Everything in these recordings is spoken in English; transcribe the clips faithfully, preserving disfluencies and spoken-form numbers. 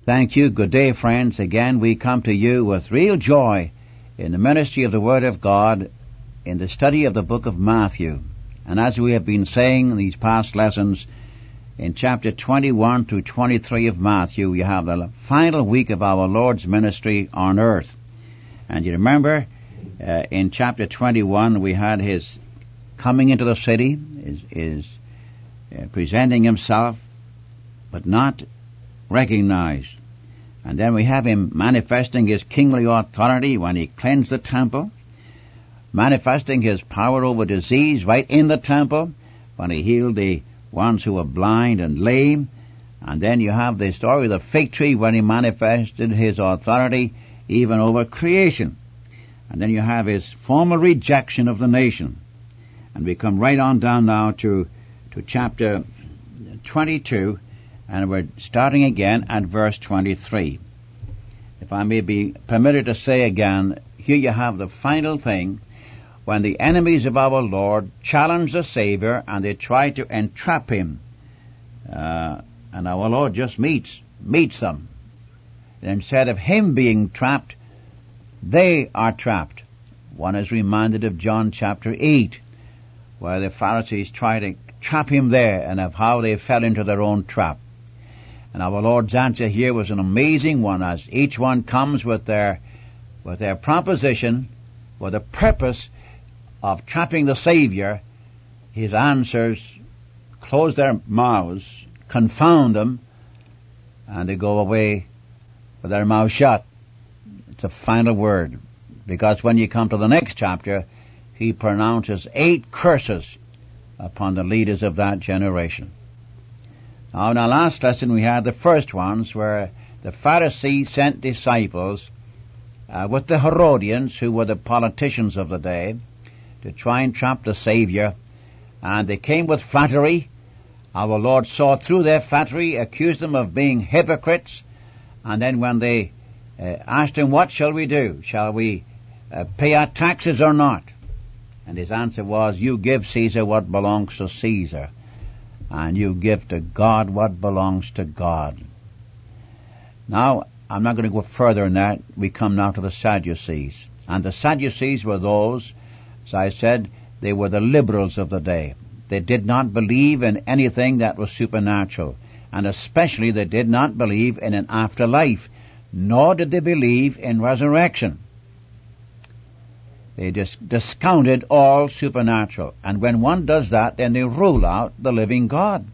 Thank you. Good day, friends. Again, we come to you with real joy in the ministry of the Word of God in the study of the book of Matthew. And as we have been saying in these past lessons, in chapter twenty-one through twenty-three of Matthew, you have the final week of our Lord's ministry on earth. And you remember, uh, in chapter twenty-one, we had his coming into the city, is, is uh, presenting himself, but not recognized. And then we have him manifesting his kingly authority when he cleansed the temple, manifesting his power over disease right in the temple when he healed the ones who were blind and lame. And then you have the story of the fig tree when he manifested his authority even over creation. And then you have his formal rejection of the nation. And we come right on down now to, to chapter twenty-two, and we're starting again at verse twenty-three. If I may be permitted to say again, here you have the final thing, when the enemies of our Lord challenge the Savior and they try to entrap him. Uh, and our Lord just meets, meets them. And instead of him being trapped, they are trapped. One is reminded of John chapter eight, where the Pharisees try to trap him there, and of how they fell into their own trap. And our Lord's answer here was an amazing one, as each one comes with their with their proposition, with a purpose of trapping the Savior. His answers close their mouths, confound them, and they go away with their mouth shut. It's a final word, because when you come to the next chapter, he pronounces eight curses upon the leaders of that generation. Now, in our last lesson, we had the first ones where the Pharisees sent disciples uh, with the Herodians, who were the politicians of the day, to try and trap the Savior. And they came with flattery. Our Lord saw through their flattery, accused them of being hypocrites. And then when they uh, asked him, what shall we do? Shall we uh, pay our taxes or not? And his answer was, you give Caesar what belongs to Caesar, and you give to God what belongs to God. Now, I'm not going to go further than that. We come now to the Sadducees. And the Sadducees were those, as I said, they were the liberals of the day. They did not believe in anything that was supernatural, and especially they did not believe in an afterlife, nor did they believe in resurrection. They just discounted all supernatural. And when one does that, then they rule out the living God.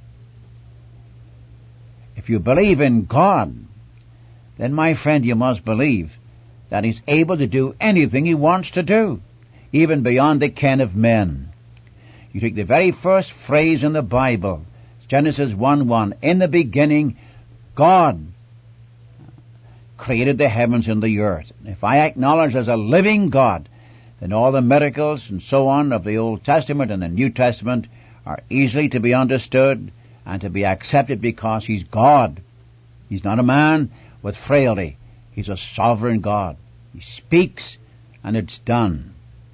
If you believe in God, then, my friend, you must believe that he's able to do anything he wants to do, even beyond the ken of men. You take the very first phrase in the Bible, Genesis one one, in the beginning, God created the heavens and the earth. If I acknowledge there's a living God, then all the miracles and so on of the Old Testament and the New Testament are easily to be understood and to be accepted, because he's God. He's not a man with frailty. He's a sovereign God. He speaks and it's done.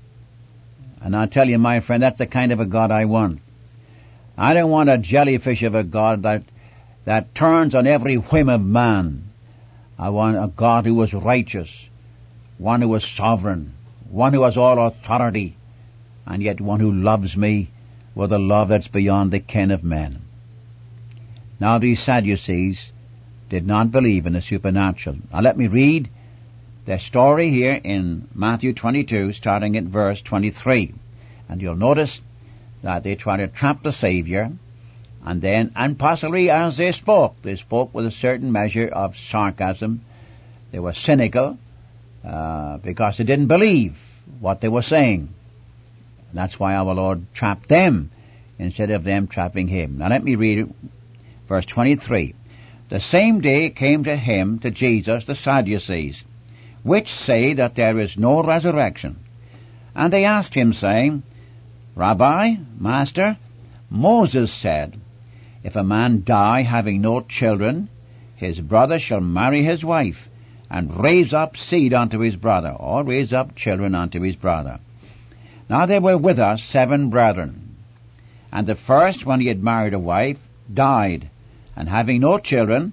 And I tell you, my friend, that's the kind of a God I want. I don't want a jellyfish of a God that that turns on every whim of man. I want a God who is righteous, one who is sovereign, one who has all authority, and yet one who loves me with a love that's beyond the ken of men. Now, these Sadducees did not believe in the supernatural. Now, let me read their story here in Matthew twenty-two, starting at verse twenty-three. And you'll notice that they tried to trap the Savior, and then, and possibly as they spoke, they spoke with a certain measure of sarcasm. They were cynical, Uh, because they didn't believe what they were saying. And that's why our Lord trapped them instead of them trapping him. Now let me read it. Verse twenty-three. The same day came to him, to Jesus, the Sadducees, which say that there is no resurrection. And they asked him, saying, Rabbi, Master, Moses said, if a man die having no children, his brother shall marry his wife, and raise up seed unto his brother, or raise up children unto his brother. Now there were with us seven brethren. And the first, when he had married a wife, died, and having no children,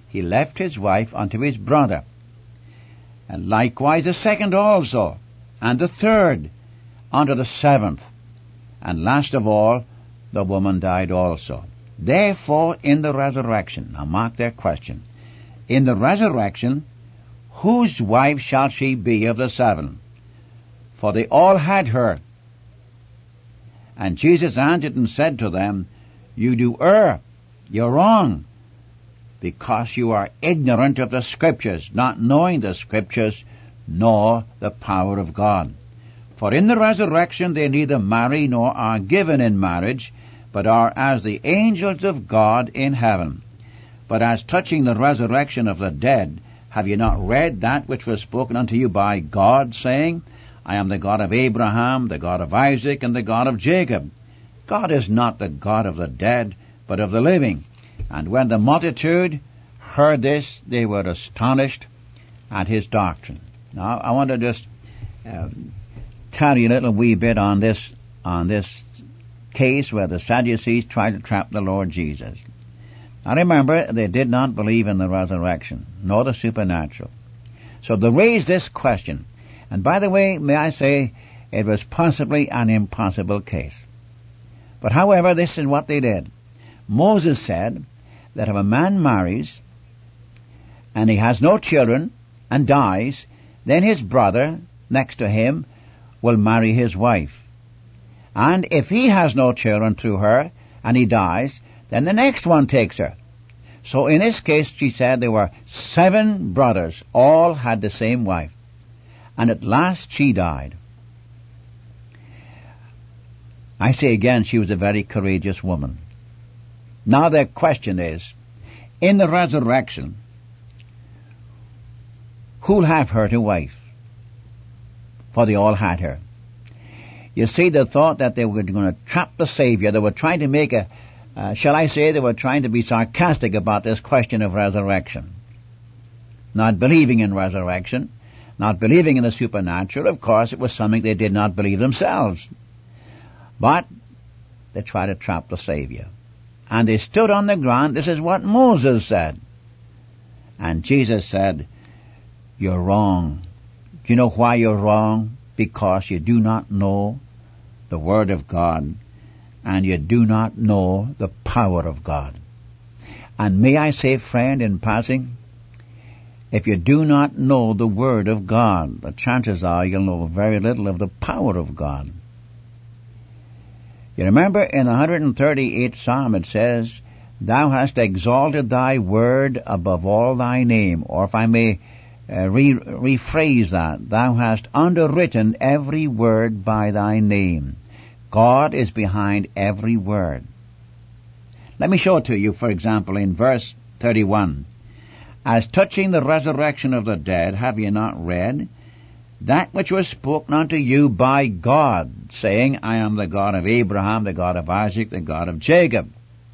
he left his wife unto his brother. And likewise the second also, and the third, unto the seventh. And last of all, the woman died also. Therefore, in the resurrection, now mark their question, in the resurrection, whose wife shall she be of the seven? For they all had her. And Jesus answered and said to them, You do err, you're wrong, because you are ignorant of the Scriptures, not knowing the Scriptures, nor the power of God. For in the resurrection they neither marry nor are given in marriage, but are as the angels of God in heaven. But as touching the resurrection of the dead, have you not read that which was spoken unto you by God, saying, I am the God of Abraham, the God of Isaac, and the God of Jacob? God is not the God of the dead, but of the living. And when the multitude heard this, they were astonished at his doctrine. Now, I want to just uh, tell you a little wee bit on this on this case where the Sadducees tried to trap the Lord Jesus. Now remember, they did not believe in the resurrection, nor the supernatural. So they raised this question. And by the way, may I say, it was possibly an impossible case. But however, this is what they did. Moses said that if a man marries and he has no children and dies, then his brother next to him will marry his wife. And if he has no children through her and he dies, then the next one takes her. So in this case, she said there were seven brothers, all had the same wife. And at last she died. I say again, she was a very courageous woman. Now the question is, in the resurrection, who'll have her to wife? For they all had her. You see, they thought that they were going to trap the Savior. They were trying to make a, uh, shall I say, they were trying to be sarcastic about this question of resurrection. Not believing in resurrection, not believing in the supernatural. Of course, it was something they did not believe themselves. But they tried to trap the Savior. And they stood on the ground. This is what Moses said. And Jesus said, You're wrong. Do you know why you're wrong? Because you do not know the Word of God, and you do not know the power of God. And may I say, friend, in passing, if you do not know the Word of God, the chances are you'll know very little of the power of God. You remember in the one hundred thirty-eighth Psalm it says, Thou hast exalted thy word above all thy name. Or if I may uh, re- rephrase that, Thou hast underwritten every word by thy name. God is behind every word. Let me show it to you, for example, in verse thirty-one. As touching the resurrection of the dead, have ye not read? That which was spoken unto you by God, saying, I am the God of Abraham, the God of Isaac, the God of Jacob.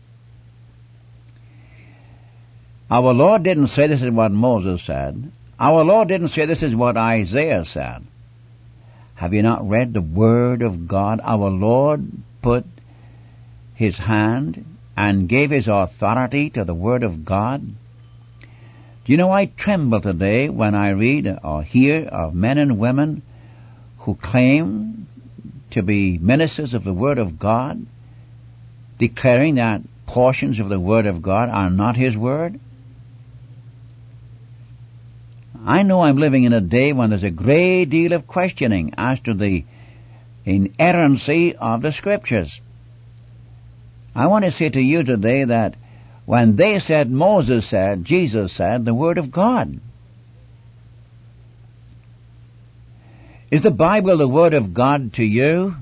Our Lord didn't say this is what Moses said. Our Lord didn't say this is what Isaiah said. Have you not read the Word of God? Our Lord put His hand and gave His authority to the Word of God. Do you know, I tremble today when I read or hear of men and women who claim to be ministers of the Word of God, declaring that portions of the Word of God are not His Word. I know I'm living in a day when there's a great deal of questioning as to the inerrancy of the Scriptures. I want to say to you today that when they said, Moses said, Jesus said, the Word of God. Is the Bible the Word of God to you?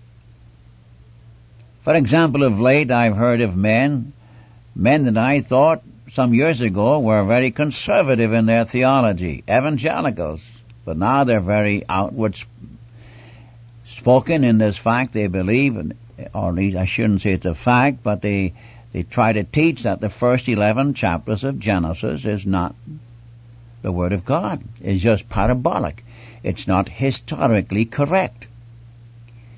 For example, of late I've heard of men, men that I thought some years ago were very conservative in their theology, evangelicals, but now they're very outward spoken in this fact they believe, or at least I shouldn't say it's a fact, but they They try to teach that the first eleven chapters of Genesis is not the Word of God. It's just parabolic. It's not historically correct.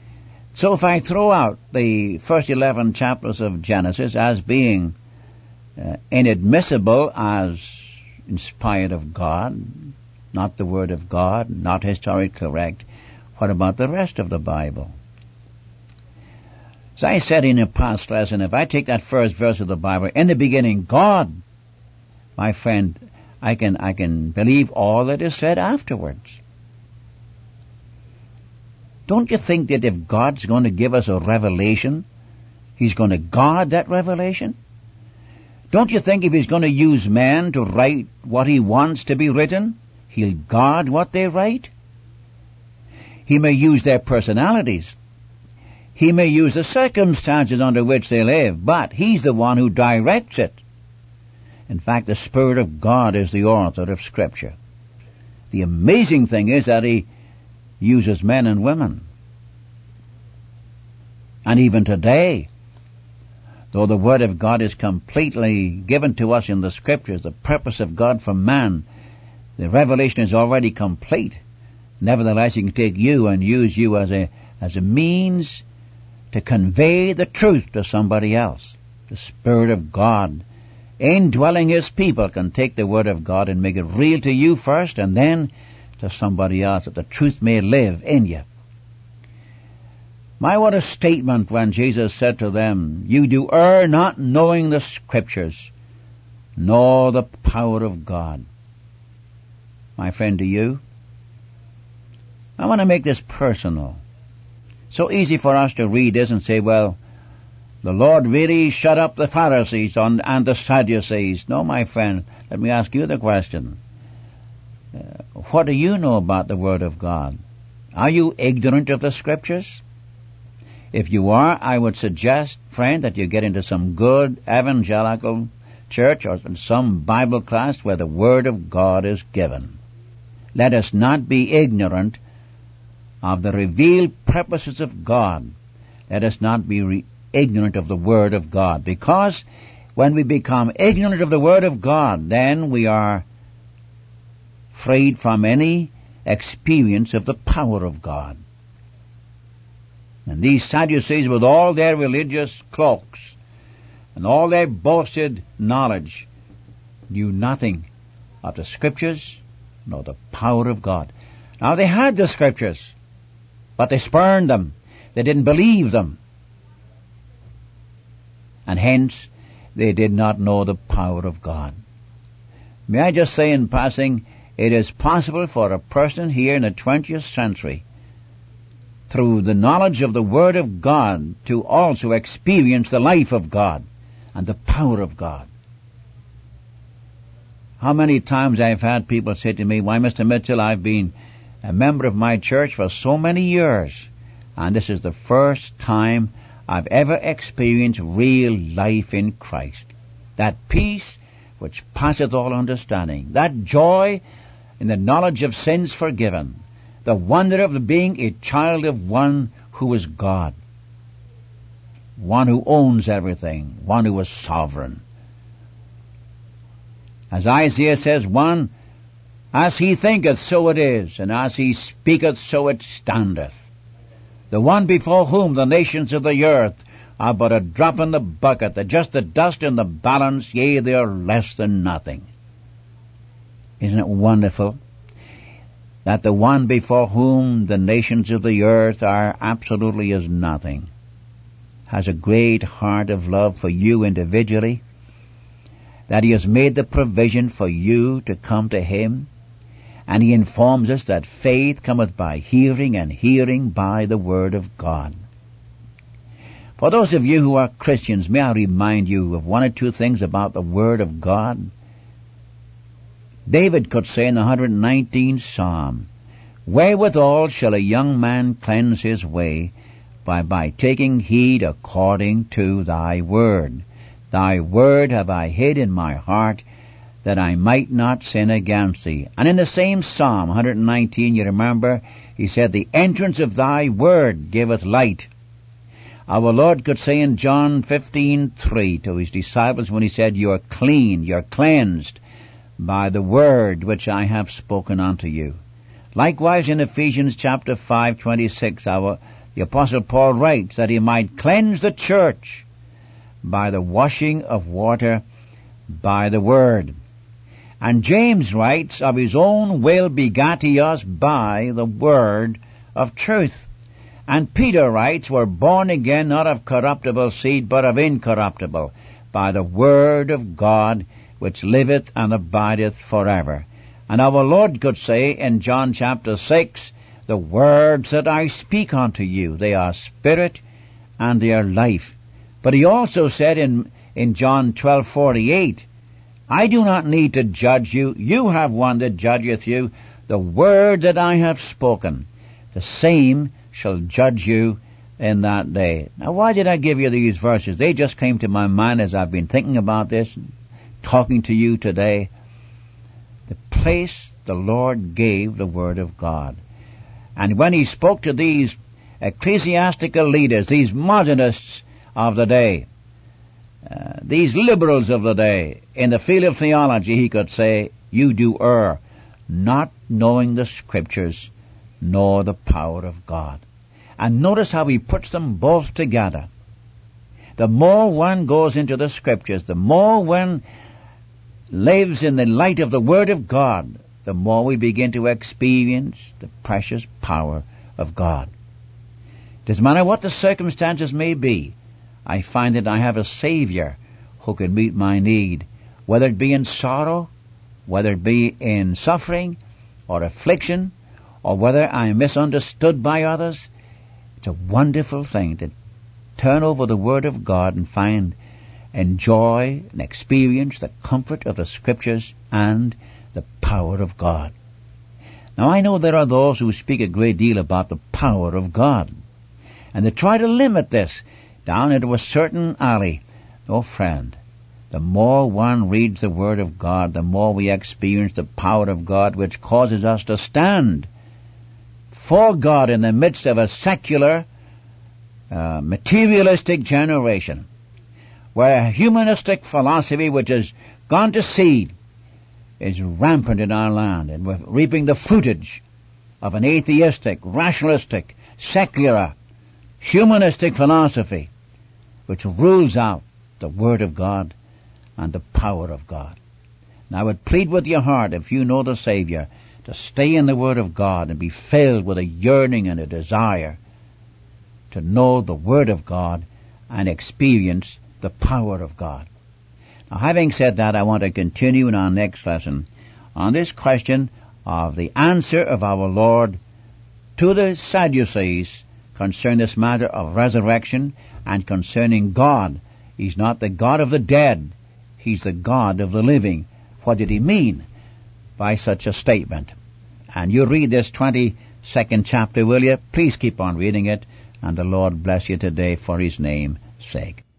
So if I throw out the first eleven chapters of Genesis as being uh, inadmissible as inspired of God, not the Word of God, not historically correct, what about the rest of the Bible? As I said in a past lesson, if I take that first verse of the Bible, in the beginning, God, my friend, I can, I can believe all that is said afterwards. Don't you think that if God's going to give us a revelation, He's going to guard that revelation? Don't you think if He's going to use man to write what He wants to be written, He'll guard what they write? He may use their personalities. He may use the circumstances under which they live, but He's the one who directs it. In fact, the Spirit of God is the author of Scripture. The amazing thing is that He uses men and women. And even today, though the Word of God is completely given to us in the Scriptures, the purpose of God for man, the revelation is already complete. Nevertheless, He can take you and use you as a, as a means to convey the truth to somebody else. The Spirit of God, indwelling His people, can take the Word of God and make it real to you first and then to somebody else, that the truth may live in you. My, what a statement when Jesus said to them, "You do err not knowing the Scriptures, nor the power of God." My friend, do you? I want to make this personal. So easy for us to read this and say, well, the Lord really shut up the Pharisees on, and the Sadducees. No, my friend, let me ask you the question. Uh, what do you know about the Word of God? Are you ignorant of the Scriptures? If you are, I would suggest, friend, that you get into some good evangelical church or some Bible class where the Word of God is given. Let us not be ignorant of the revealed purposes of God. Let us not be re- ignorant of the Word of God, because when we become ignorant of the Word of God, then we are freed from any experience of the power of God. And these Sadducees, with all their religious cloaks and all their boasted knowledge, knew nothing of the Scriptures nor the power of God. Now, they had the Scriptures, but they spurned them. They didn't believe them. And hence, they did not know the power of God. May I just say in passing, it is possible for a person here in the twentieth century, through the knowledge of the Word of God, to also experience the life of God and the power of God. How many times I've had people say to me, "Why, Mister Mitchell, I've been a member of my church for so many years, and this is the first time I've ever experienced real life in Christ. That peace which passeth all understanding, that joy in the knowledge of sins forgiven, the wonder of being a child of one who is God, one who owns everything, one who is sovereign." As Isaiah says, one, "As he thinketh, so it is, and as he speaketh, so it standeth. The one before whom the nations of the earth are but a drop in the bucket, they're just the dust in the balance, yea, they are less than nothing." Isn't it wonderful that the one before whom the nations of the earth are absolutely as nothing has a great heart of love for you individually, that He has made the provision for you to come to Him, and He informs us that faith cometh by hearing, and hearing by the Word of God. For those of you who are Christians, may I remind you of one or two things about the Word of God. David could say in the one hundred nineteenth Psalm, "Wherewithal shall a young man cleanse his way? By, by taking heed according to thy word. Thy word have I hid in my heart, that I might not sin against thee." And in the same Psalm, one hundred nineteen, you remember, he said, "The entrance of thy word giveth light." Our Lord could say in John fifteen three to His disciples when He said, "You are clean, you are cleansed by the word which I have spoken unto you." Likewise in Ephesians chapter five twenty-six, our the Apostle Paul writes that he might cleanse the church by the washing of water by the word. And James writes, of his own will begat he us by the word of truth. And Peter writes, we're born again not of corruptible seed, but of incorruptible, by the word of God, which liveth and abideth forever. And our Lord could say in John chapter six, the words that I speak unto you, they are spirit and they are life. But he also said in, in John twelve forty-eight, I do not need to judge you. You have one that judgeth you. The word that I have spoken, the same shall judge you in that day. Now, why did I give you these verses? They just came to my mind as I've been thinking about this, talking to you today. The place the Lord gave the word of God. And when he spoke to these ecclesiastical leaders, these modernists of the day, uh, these liberals of the day, in the field of theology, he could say, you do err, not knowing the Scriptures, nor the power of God. And notice how he puts them both together. The more one goes into the Scriptures, the more one lives in the light of the Word of God, the more we begin to experience the precious power of God. Doesn't matter what the circumstances may be, I find that I have a Savior who can meet my need, whether it be in sorrow, whether it be in suffering or affliction, or whether I am misunderstood by others. It's a wonderful thing to turn over the Word of God and find, enjoy and experience the comfort of the Scriptures and the power of God. Now, I know there are those who speak a great deal about the power of God, and they try to limit this down into a certain alley. No, friend, the more one reads the Word of God, the more we experience the power of God, which causes us to stand for God in the midst of a secular, uh, materialistic generation, where a humanistic philosophy which has gone to seed is rampant in our land, and we're reaping the fruitage of an atheistic, rationalistic, secular, humanistic philosophy which rules out the Word of God and the power of God. Now I would plead with your heart, if you know the Savior, to stay in the Word of God and be filled with a yearning and a desire to know the Word of God and experience the power of God. Now, having said that, I want to continue in our next lesson on this question of the answer of our Lord to the Sadducees concerning this matter of resurrection and concerning God. He's not the God of the dead. He's the God of the living. What did he mean by such a statement? And you read this twenty-second chapter, will you? Please keep on reading it, and the Lord bless you today for his name's sake.